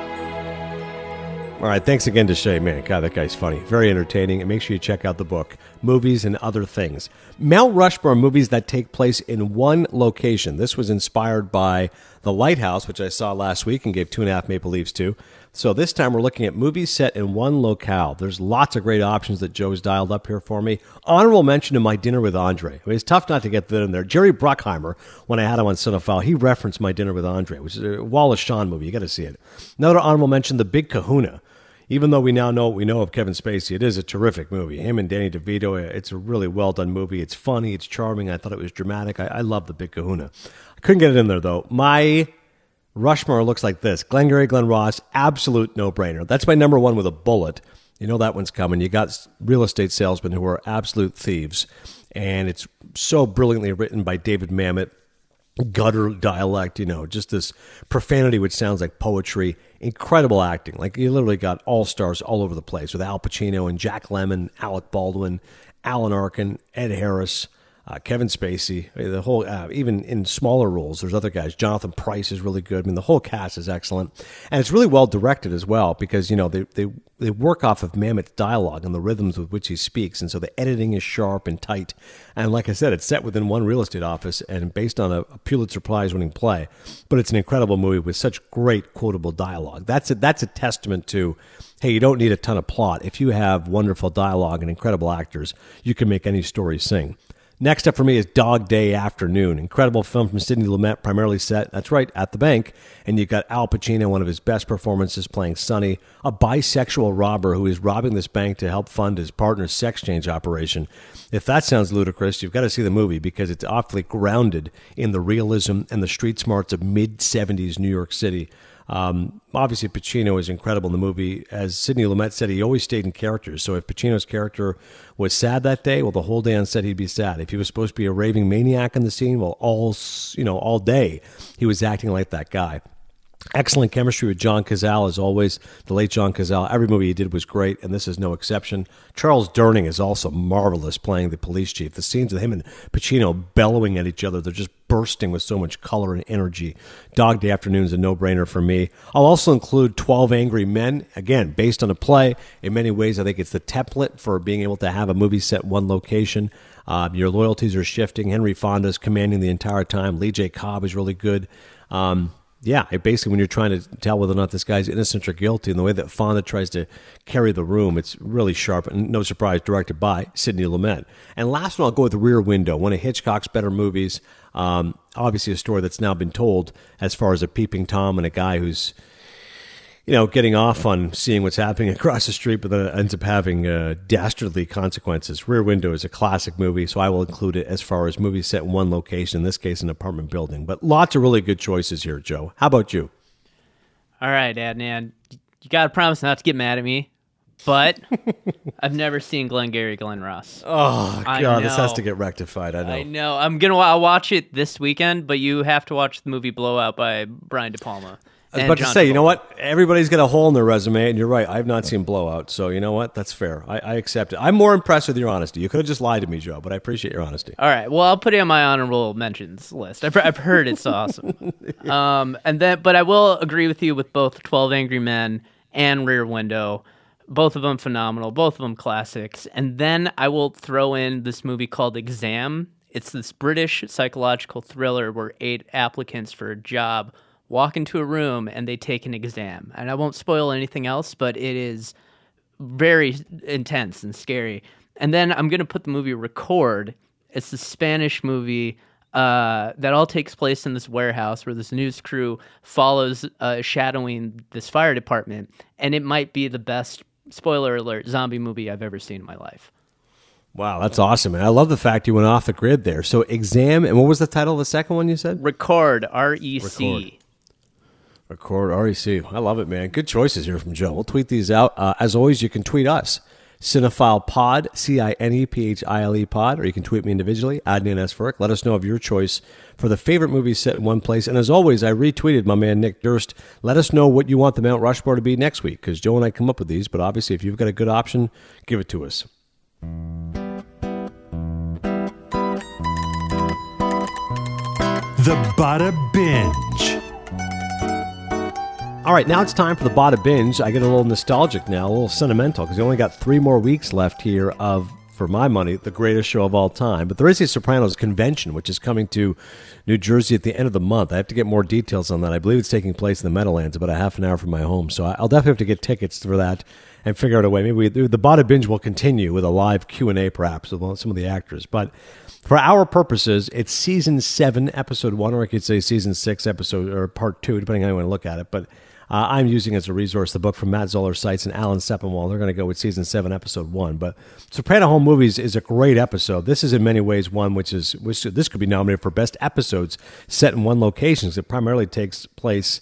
All right, thanks again to Shea. Man, God, that guy's funny. Very entertaining. And make sure you check out the book, Movies and Other Things. Mount Rushmore, movies that take place in one location. This was inspired by The Lighthouse, which I saw last week and gave 2.5 Maple Leafs to. So this time we're looking at movies set in one locale. There's lots of great options that Joe's dialed up here for me. Honorable mention to My Dinner with Andre. I mean, it's tough not to get that in there. Jerry Bruckheimer, when I had him on Cinephile, he referenced My Dinner with Andre, which is a Wallace Shawn movie. You got to see it. Another honorable mention, The Big Kahuna. Even though we now know what we know of Kevin Spacey, it is a terrific movie. Him and Danny DeVito, it's a really well-done movie. It's funny, it's charming. I thought it was dramatic. I love The Big Kahuna. I couldn't get it in there, though. My Rushmore looks like this. Glengarry Glen Ross, absolute no-brainer. That's my number one with a bullet. You know that one's coming. You got real estate salesmen who are absolute thieves. And it's so brilliantly written by David Mamet. Gutter dialect, just this profanity which sounds like poetry. Incredible acting. Like, you literally got all-stars all over the place with Al Pacino and Jack Lemmon, Alec Baldwin, Alan Arkin, Ed Harris, Kevin Spacey. The whole, even in smaller roles, there's other guys. Jonathan Pryce is really good. I mean, the whole cast is excellent. And it's really well directed as well because, they work off of Mamet's dialogue and the rhythms with which he speaks. And so the editing is sharp and tight. And like I said, it's set within one real estate office and based on a Pulitzer Prize-winning play. But it's an incredible movie with such great quotable dialogue. That's a testament to, hey, you don't need a ton of plot. If you have wonderful dialogue and incredible actors, you can make any story sing. Next up for me is Dog Day Afternoon. Incredible film from Sidney Lumet, primarily set, that's right, at the bank. And you've got Al Pacino, one of his best performances, playing Sonny, a bisexual robber who is robbing this bank to help fund his partner's sex change operation. If that sounds ludicrous, you've got to see the movie because it's awfully grounded in the realism and the street smarts of mid-'70s New York City. Obviously, Pacino is incredible in the movie. As Sidney Lumet said, he always stayed in characters. So if Pacino's character was sad that day, well, the whole day on set he'd be sad. If he was supposed to be a raving maniac in the scene, well, all day he was acting like that guy. Excellent chemistry with John Cazale, as always. The late John Cazale. Every movie he did was great, and this is no exception. Charles Durning is also marvelous playing the police chief. The scenes with him and Pacino bellowing at each other, they're just bursting with so much color and energy. Dog Day Afternoon is a no-brainer for me. I'll also include 12 Angry Men, again, based on a play. In many ways, I think it's the template for being able to have a movie set in one location. Your loyalties are shifting. Henry Fonda's commanding the entire time. Lee J. Cobb is really good. Yeah, basically when you're trying to tell whether or not this guy's innocent or guilty, and the way that Fonda tries to carry the room, it's really sharp, and no surprise, directed by Sidney Lumet. And last one, I'll go with Rear Window, one of Hitchcock's better movies. Obviously a story that's now been told as far as a peeping Tom and a guy who's, getting off on seeing what's happening across the street, but then ends up having dastardly consequences. Rear Window is a classic movie, so I will include it as far as movies set in one location, in this case, an apartment building. But lots of really good choices here, Joe. How about you? All right, Adnan. You got to promise not to get mad at me, but I've never seen Glengarry Glen Ross. Oh, God, this has to get rectified. I know. I'll watch it this weekend, but you have to watch the movie Blowout by Brian De Palma. I was about to say, you know what? Everybody's got a hole in their resume, and you're right. I have not seen Blowout, so you know what? That's fair. I accept it. I'm more impressed with your honesty. You could have just lied to me, Joe, but I appreciate your honesty. All right. Well, I'll put it on my honorable mentions list. I've heard it's awesome. But I will agree with you with both 12 Angry Men and Rear Window. Both of them phenomenal. Both of them classics. And then I will throw in this movie called Exam. It's this British psychological thriller where 8 applicants for a job walk into a room and they take an exam. And I won't spoil anything else, but it is very intense and scary. And then I'm going to put the movie Record. It's the Spanish movie that all takes place in this warehouse where this news crew follows shadowing this fire department. And it might be the best, spoiler alert, zombie movie I've ever seen in my life. Wow, that's awesome. And I love the fact you went off the grid there. So Exam, and what was the title of the second one you said? Record, R-E-C. Record, REC. I love it, man. Good choices here from Joe. We'll tweet these out. As always, you can tweet us, Cinephile Pod, CINEPHILE Pod, or you can tweet me individually, Adnan S. Furk. Let us know of your choice for the favorite movie set in one place. And as always, I retweeted my man Nick Durst. Let us know what you want the Mount Rushmore to be next week, because Joe and I come up with these. But obviously, if you've got a good option, give it to us. The Bada Binge. All right, now it's time for the Bada Binge. I get a little nostalgic now, a little sentimental, because we only got 3 more weeks left here of, for my money, the greatest show of all time. But there is a Sopranos convention, which is coming to New Jersey at the end of the month. I have to get more details on that. I believe it's taking place in the Meadowlands, about a half an hour from my home. So I'll definitely have to get tickets for that and figure out a way. Maybe the Bada Binge will continue with a live Q&A, perhaps, with some of the actors. But for our purposes, it's Season 7, Episode 1, or I could say Season 6, Episode, or Part 2, depending on how you want to look at it. But I'm using as a resource the book from Matt Zoller Seitz and Alan Sepinwall. They're going to go with Season 7, Episode 1. But Soprano Home Movies is a great episode. This is in many ways one which this could be nominated for Best Episodes set in one location, because it primarily takes place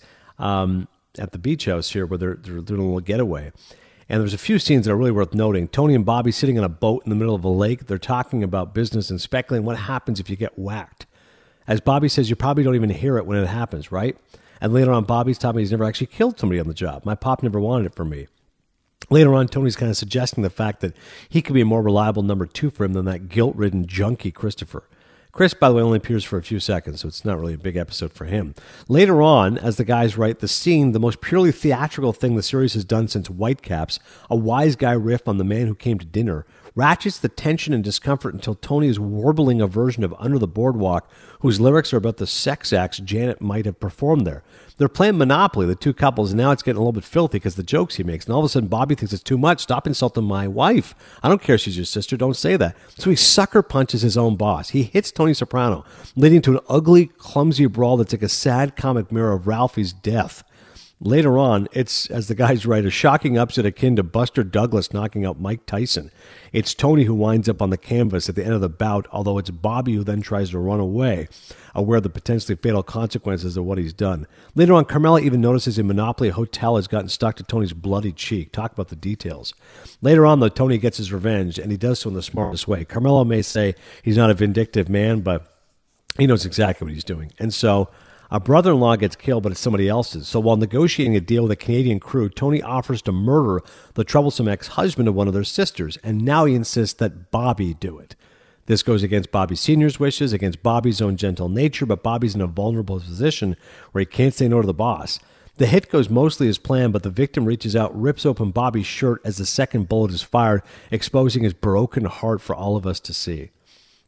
at the beach house here where they're doing a little getaway. And there's a few scenes that are really worth noting. Tony and Bobby sitting on a boat in the middle of a lake. They're talking about business and speculating what happens if you get whacked. As Bobby says, you probably don't even hear it when it happens, right? And later on, Bobby's telling me he's never actually killed somebody on the job. My pop never wanted it for me. Later on, Tony's kind of suggesting the fact that he could be a more reliable number 2 for him than that guilt-ridden junkie Christopher. Chris, by the way, only appears for a few seconds, so it's not really a big episode for him. Later on, as the guys write, the scene, the most purely theatrical thing the series has done since Whitecaps, a wise guy riff on The Man Who Came to Dinner, ratchets the tension and discomfort until Tony is warbling a version of Under the Boardwalk, whose lyrics are about the sex acts Janet might have performed there. They're playing Monopoly, the two couples, and now it's getting a little bit filthy because the jokes he makes. And all of a sudden, Bobby thinks it's too much. Stop insulting my wife. I don't care if she's your sister. Don't say that. So he sucker punches his own boss. He hits Tony Soprano, leading to an ugly, clumsy brawl that's like a sad comic mirror of Ralphie's death. Later on, it's, as the guys write, a shocking upset akin to Buster Douglas knocking out Mike Tyson. It's Tony who winds up on the canvas at the end of the bout, although it's Bobby who then tries to run away, aware of the potentially fatal consequences of what he's done. Later on, Carmela even notices in Monopoly a hotel has gotten stuck to Tony's bloody cheek. Talk about the details. Later on, though, Tony gets his revenge, and he does so in the smartest way. Carmela may say he's not a vindictive man, but he knows exactly what he's doing. And so a brother-in-law gets killed, but it's somebody else's. So while negotiating a deal with a Canadian crew, Tony offers to murder the troublesome ex-husband of one of their sisters, and now he insists that Bobby do it. This goes against Bobby Sr.'s wishes, against Bobby's own gentle nature, but Bobby's in a vulnerable position where he can't say no to the boss. The hit goes mostly as planned, but the victim reaches out, rips open Bobby's shirt as the second bullet is fired, exposing his broken heart for all of us to see.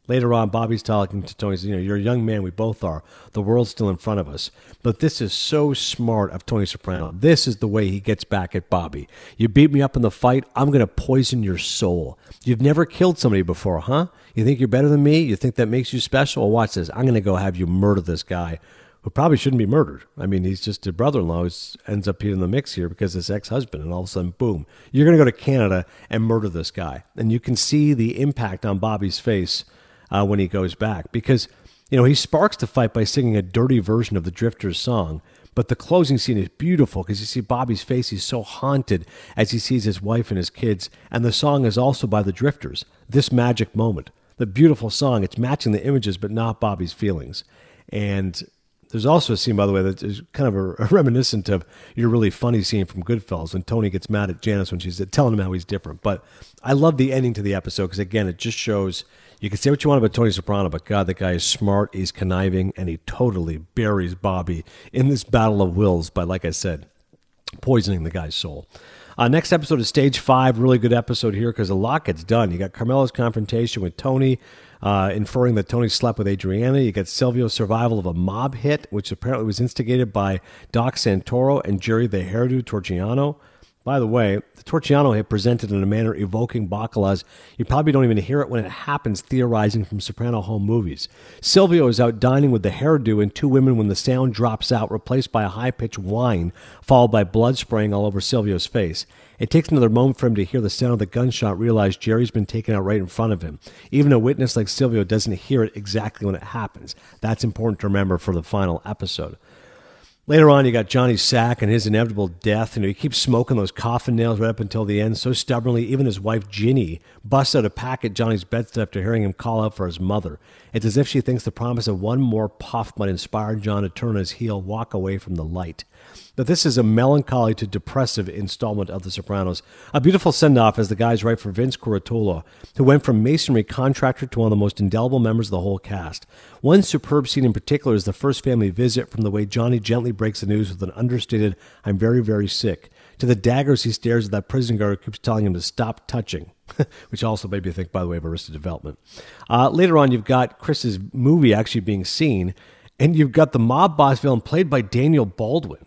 Later on, Bobby's talking to Tony. He says, you're a young man. We both are. The world's still in front of us. But this is so smart of Tony Soprano. This is the way he gets back at Bobby. You beat me up in the fight. I'm going to poison your soul. You've never killed somebody before, huh? You think you're better than me? You think that makes you special? Well, watch this. I'm going to go have you murder this guy who probably shouldn't be murdered. I mean, he's just a brother-in-law who ends up in the mix here because his ex-husband, and all of a sudden, boom, you're going to go to Canada and murder this guy. And you can see the impact on Bobby's face when he goes back, because he sparks the fight by singing a dirty version of the Drifters song, but the closing scene is beautiful because you see Bobby's face. He's so haunted as he sees his wife and his kids, and the song is also by the Drifters, This Magic Moment. The beautiful song, it's matching the images but not Bobby's feelings. And there's also a scene, by the way, that is kind of a reminiscent of your really funny scene from Goodfellas when Tony gets mad at Janice when she's telling him how he's different. But I love the ending to the episode because, again, it just shows you can say what you want about Tony Soprano, but God, that guy is smart, he's conniving, and he totally buries Bobby in this battle of wills by, like I said, poisoning the guy's soul. Next episode is Stage 5. Really good episode here because a lot gets done. You got Carmelo's confrontation with Tony, inferring that Tony slept with Adriana. You got Silvio's survival of a mob hit, which apparently was instigated by Doc Santoro and Jerry the Hairdo Torchiano. By the way, the Torchiano hit presented in a manner evoking Bacala's. You probably don't even hear it when it happens, theorizing from Soprano home movies. Silvio is out dining with the hairdo and two women when the sound drops out, replaced by a high-pitched whine, followed by blood spraying all over Silvio's face. It takes another moment for him to hear the sound of the gunshot, realize Jerry's been taken out right in front of him. Even a witness like Silvio doesn't hear it exactly when it happens. That's important to remember for the final episode. Later on, you got Johnny Sack and his inevitable death. He keeps smoking those coffin nails right up until the end so stubbornly, even his wife, Ginny, busts out a pack at Johnny's bedside after hearing him call out for his mother. It's as if she thinks the promise of one more puff might inspire John to turn his heel, walk away from the light. But this is a melancholy to depressive installment of The Sopranos. A beautiful send-off as the guys write for Vince Curatolo, who went from masonry contractor to one of the most indelible members of the whole cast. One superb scene in particular is the first family visit, from the way Johnny gently breaks the news with an understated, "I'm very, very sick," to the daggers he stares at that prison guard who keeps telling him to stop touching, which also made me think, by the way, of Arrested Development. Later on, you've got Chris's movie actually being seen, and you've got the mob boss villain played by Daniel Baldwin.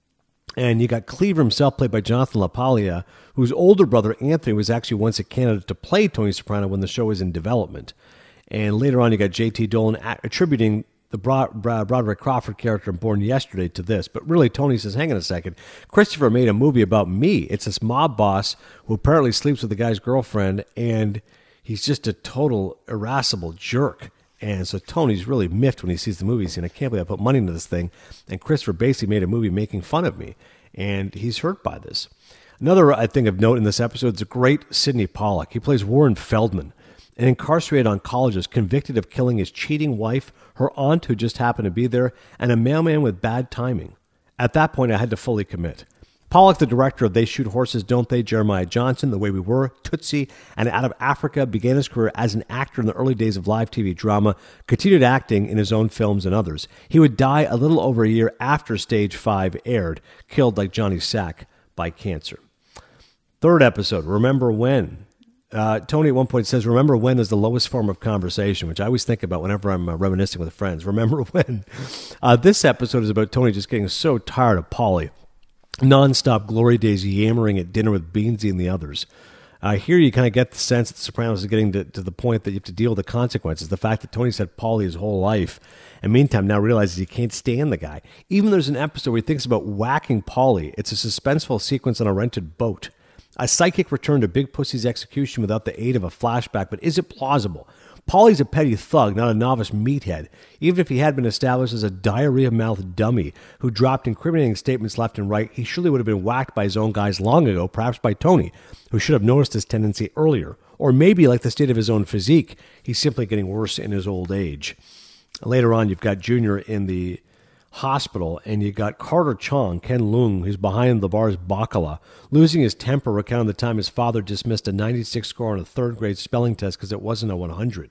And you got Cleaver himself, played by Jonathan LaPaglia, whose older brother, Anthony, was actually once a candidate to play Tony Soprano when the show was in development. And later on, you got J.T. Dolan attributing the Broderick Crawford character in Born Yesterday to this. But really, Tony says, hang on a second. Christopher made a movie about me. It's this mob boss who apparently sleeps with the guy's girlfriend, and he's just a total irascible jerk. And so Tony's really miffed when he sees the movie. He's saying, I can't believe I put money into this thing. And Christopher basically made a movie making fun of me. And he's hurt by this. Another, I think, of note in this episode is the great Sidney Pollack. He plays Warren Feldman, an incarcerated oncologist convicted of killing his cheating wife, her aunt who just happened to be there, and a mailman with bad timing. At that point, I had to fully commit. Pollack, the director of They Shoot Horses, Don't They?, Jeremiah Johnson, The Way We Were, Tootsie, and Out of Africa, began his career as an actor in the early days of live TV drama, continued acting in his own films and others. He would die a little over a year after Stage 5 aired, killed like Johnny Sack by cancer. Third episode, Remember When. Tony at one point says, remember when is the lowest form of conversation, which I always think about whenever I'm reminiscing with friends. Remember when. This episode is about Tony just getting so tired of Paulie. Non-stop glory days yammering at dinner with Beansy and the others. Here you kind of get the sense that The Sopranos is getting to the point that you have to deal with the consequences. The fact that Tony's had Paulie his whole life, and meantime now realizes he can't stand the guy. Even there's an episode where he thinks about whacking Paulie. It's a suspenseful sequence on a rented boat. A psychic return to Big Pussy's execution without the aid of a flashback, but is it plausible? Paulie's a petty thug, not a novice meathead. Even if he had been established as a diarrhea-mouthed dummy who dropped incriminating statements left and right, he surely would have been whacked by his own guys long ago, perhaps by Tony, who should have noticed his tendency earlier. Or maybe, like the state of his own physique, he's simply getting worse in his old age. Later on, you've got Junior in the hospital, and you got Carter Chong, Ken Leung, who's behind the bar's Bacala, losing his temper recounting the time his father dismissed a 96 score on a third-grade spelling test because it wasn't a 100.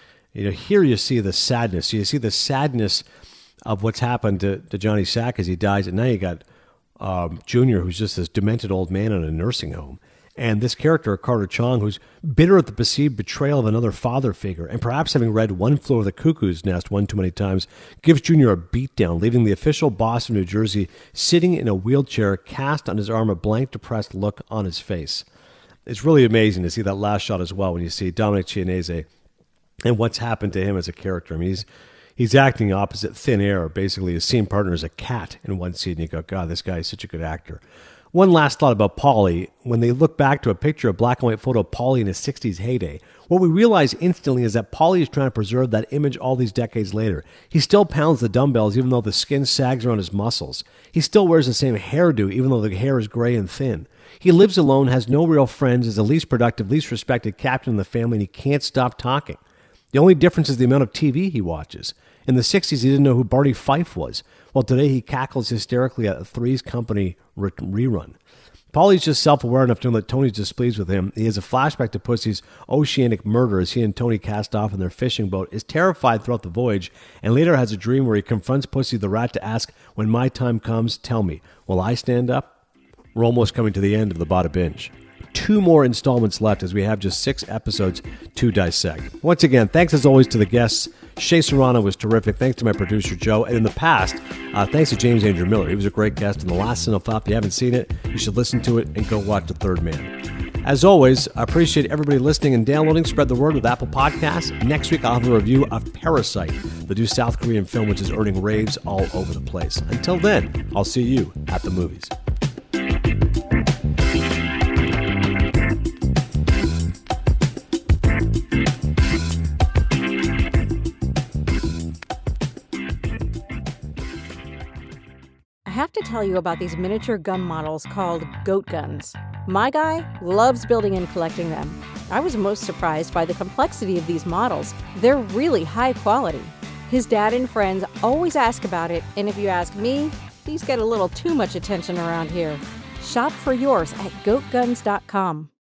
Here you see the sadness. You see the sadness of what's happened to Johnny Sack as he dies, and now you got Junior, who's just this demented old man in a nursing home. And this character, Carter Chong, who's bitter at the perceived betrayal of another father figure, and perhaps having read One Flew Over the Cuckoo's Nest one too many times, gives Junior a beatdown, leaving the official boss of New Jersey sitting in a wheelchair, cast on his arm, a blank, depressed look on his face. It's really amazing to see that last shot as well when you see Dominic Chianese and what's happened to him as a character. I mean, he's acting opposite Thin Air. Basically, his scene partner is a cat in one scene, and you go, God, this guy is such a good actor. One last thought about Paulie. When they look back to a picture, a black and white photo of Paulie in his 60s heyday, what we realize instantly is that Paulie is trying to preserve that image all these decades later. He still pounds the dumbbells even though the skin sags around his muscles. He still wears the same hairdo even though the hair is gray and thin. He lives alone, has no real friends, is the least productive, least respected captain in the family, and he can't stop talking. The only difference is the amount of TV he watches. In the 60s, he didn't know who Barney Fife was. Well, today he cackles hysterically at a Three's Company rerun. Paulie's just self-aware enough to know that Tony's displeased with him. He has a flashback to Pussy's oceanic murder as he and Tony cast off in their fishing boat, is terrified throughout the voyage, and later has a dream where he confronts Pussy the rat to ask, when my time comes, tell me, will I stand up? We're almost coming to the end of the Bada Binge. 2 more installments left as we have just 6 episodes to dissect. Once again, thanks as always to the guests. Shea Serrano was terrific. Thanks to my producer, Joe. And in the past, thanks to James Andrew Miller. He was a great guest in The Last Cinephile. If you haven't seen it, you should listen to it and go watch The Third Man. As always, I appreciate everybody listening and downloading. Spread the word with Apple Podcasts. Next week, I'll have a review of Parasite, the new South Korean film which is earning raves all over the place. Until then, I'll see you at the movies. I have to tell you about these miniature gun models called goat guns. My guy loves building and collecting them. I was most surprised by the complexity of these models. They're really high quality. His dad and friends always ask about it, and if you ask me, these get a little too much attention around here. Shop for yours at goatguns.com.